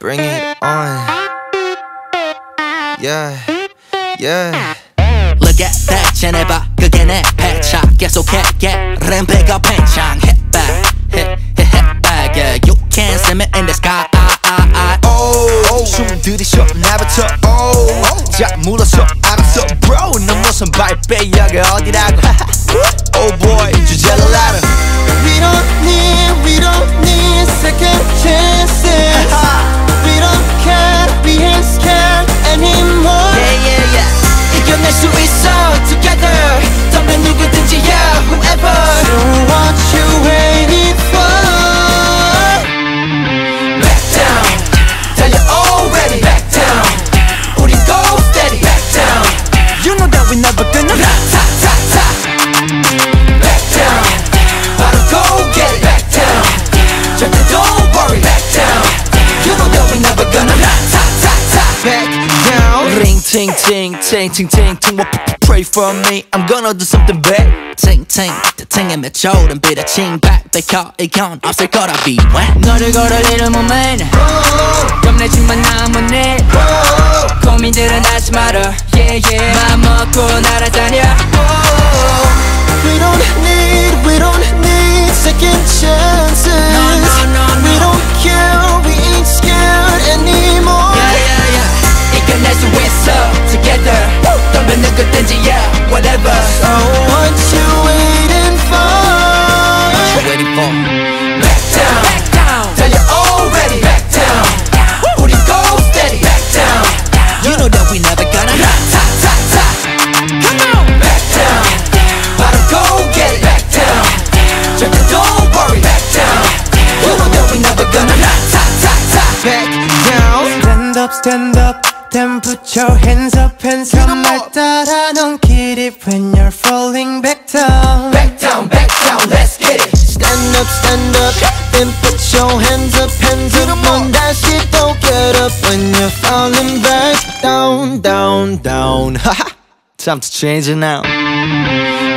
Bring it on. Yeah, yeah. Look at that 쟤네 봐 그게 내 패착 계속해 램 pick-up 팽창 Hit back, hit back Yeah, you can't see me in the sky Oh, 숨 들이쉬어 나부터 Oh, 자 물어서 알았어 bro 넌 무슨 바이베 여기 어디라고 Oh boy, 주젤라라 We don't need second chances We don't care, we ain't scared anymore 이겨낼 수 있어 together 덤벼 누구든지 yeah whoever So what you waiting for Back down 달려 already Back down 우리 go steady Back down You know that we never gonna 타 Back down 바로 go get it Back down 절대 don't worry Back down You know that we never gonna 타 Back down Ring ting ting ting ting ting ting Pray for me I'm gonna do something big ting ting 팅에 맺혀 덤비다 칭백 백혀 이건 없을 거라 be when 너를 걸어리는 몸엔 겁내지만 나만 해 고민들은 하지 마라 yeah yeah 맘 먹고 날아다녀 We don't need second chances No. We don't care, we ain't scared anymore 이겨낼 수 있어 together 덤벼 누구든지 yeah whatever So what you waiting for? What you waiting for? Back down 달려 already Back down 우리 go steady Back down You know that we never gonna Come on Back down 바로 go get it Back down 절대 don't worry Back down You know that we never gonna Back down Stand up Then put your hands up 말 따라 don't get it when you're falling back down Back down, let's get it Stand up Then put your hands up 넌 다시 또 get up when you're falling back down Haha, time to change it now